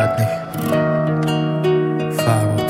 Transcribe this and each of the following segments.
مدنی فرود.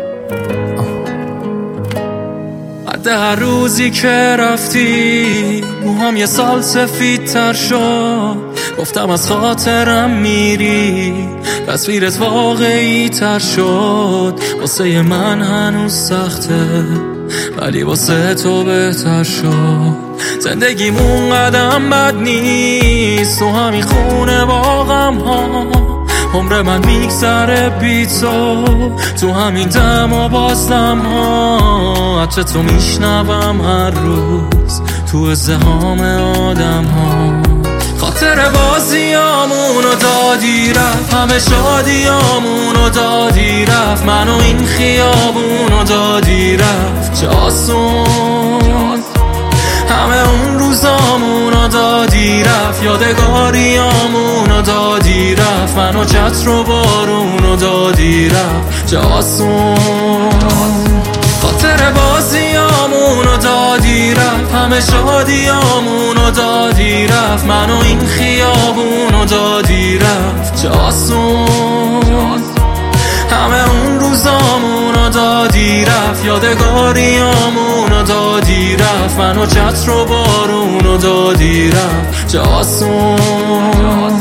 بعد هر روزی که رفتی موهام یه سال سفیدتر شد، گفتم از خاطرم میری تصویرت واقعی تر شد. واسه من هنوز سخته ولی واسه تو بهتر شد. زندگیمون قدم بد نیست تو همین خونه با غم ها، عمر من میگذره بی تو همین دم و بازدم ها. عطر تو میشنوم هر روز تو ازدحام آدم ها. خاطر بازیامونو دادی رفت، همه شادیامونو دادی رفت، منو این خیابونو دادی رفت. چه آسون همه اون روزامونو دادی رفت، یادگاریامونو دادی رفت، منو چتر و بارونو دادی رفت. چه آسون خاطر بازیامونو دادی رفت، همه شادیامونو دادی رفت، منو این خیابونو دادی رفت. چه آسون همه اون روزامونو دادی رفت، یادگاریامونو دادی رفت، منو چتر و بارونو دادی رفت. چه آسون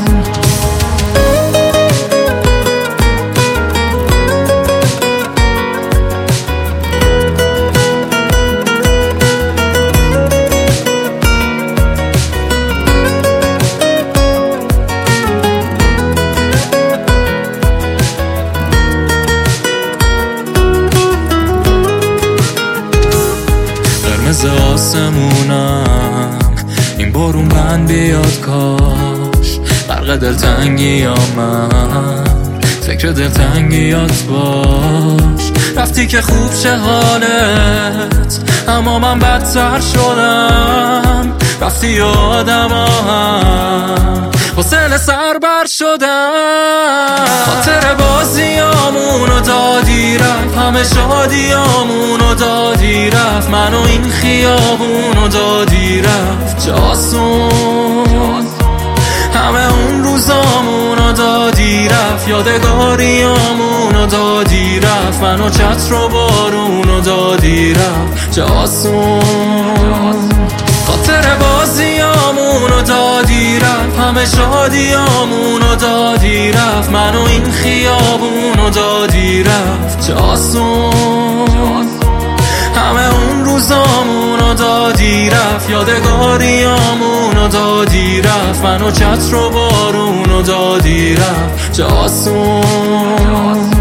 قرمز آسمونم این بارون بند بیاد کاش، غرق دلتنگی من فکر دلتنگیات باش. رفتی که خوب چه حالت اما من بدتر شدم، رفتی و آدم هم حسن سر بر شدم. خاطر بازیامونو دادی رفت، همه شادیامونو دادی رفت، منو این خیابونو دادی رفت. چه آسون همه اون روزامونو دادی رفت، یادگاریامونو دادی رفت، منو چتر و بارونو دادی رفت. چه آسون خاطر بازیامونو دادی رفت، همه شادیامونو دادی رفت، منو این خیابونو دادی رفت. چه آسون همه اون روزامونو دادی رفت، یادگاریامونو دادی رفت، منو چتر و بارونو دادی رفت. چه آسون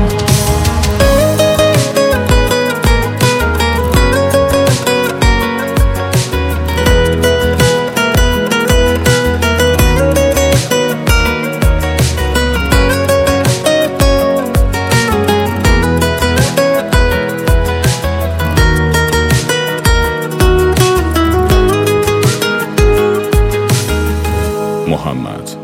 محمد